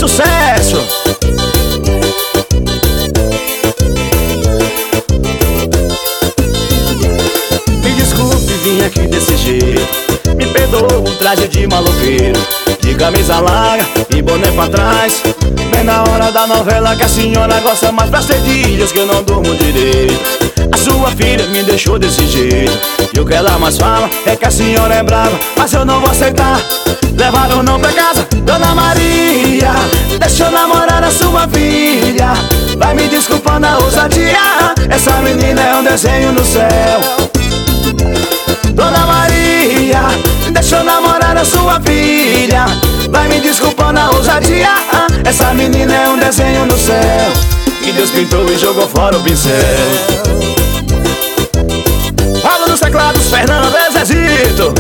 sucesso! Me desculpe, vim aqui desse jeito. Me perdoa o traje de maloqueiro, de camisa larga e boné pra trás. Bem na hora da novela que a senhora gosta mais, pra ser dias que eu não durmo direito. A sua filha me deixou desse jeito, e o que ela mais fala é que a senhora é brava, mas eu não vou aceitar. Levar ou não pra casa, Dona Maria, deixa eu namorar a sua filha. Vai me desculpando a ousadia, essa menina é um desenho no céu. Dona Maria, deixa eu namorar a sua filha. Vai me desculpando a ousadia, essa menina é um desenho no céu, que Deus pintou e jogou fora o pincel. Fala nos teclados, Fernando Zezito.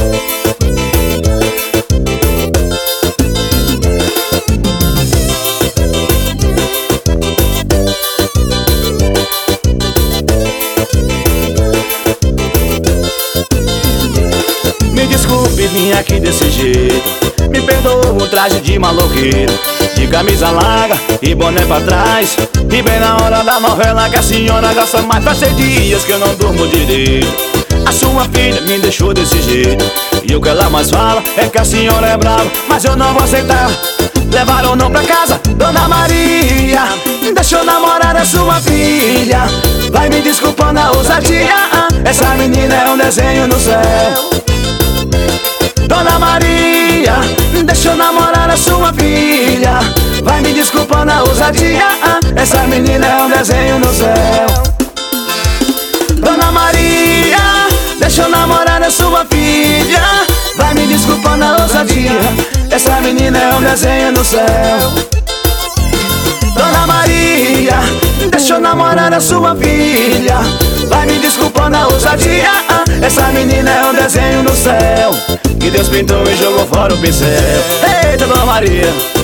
Me desculpe, vim aqui desse jeito. Me perdoa o traje de maloqueiro, de camisa larga e boné pra trás. E bem na hora da novela que a senhora gosta mais, pra ser dias que eu não durmo direito. A sua filha me deixou desse jeito, e o que ela mais fala é que a senhora é brava, mas eu não vou aceitar. Levar ou não pra casa, Dona Maria, deixa eu namorar a sua filha. Vai me desculpando a ousadia, essa menina é um desenho no céu. Dona Maria, deixa eu namorar a sua filha. Vai me desculpando a ousadia, essa menina é um desenho no céu. Dona Maria, deixa eu namorar a sua filha. Vai me desculpando a ousadia, essa menina é um desenho no céu. Dona Maria, deixa eu namorar a sua filha. Vai me desculpando a ousadia, essa menina é um desenho no céu, que Deus pintou e jogou fora o pincel. Eita, Dona Maria.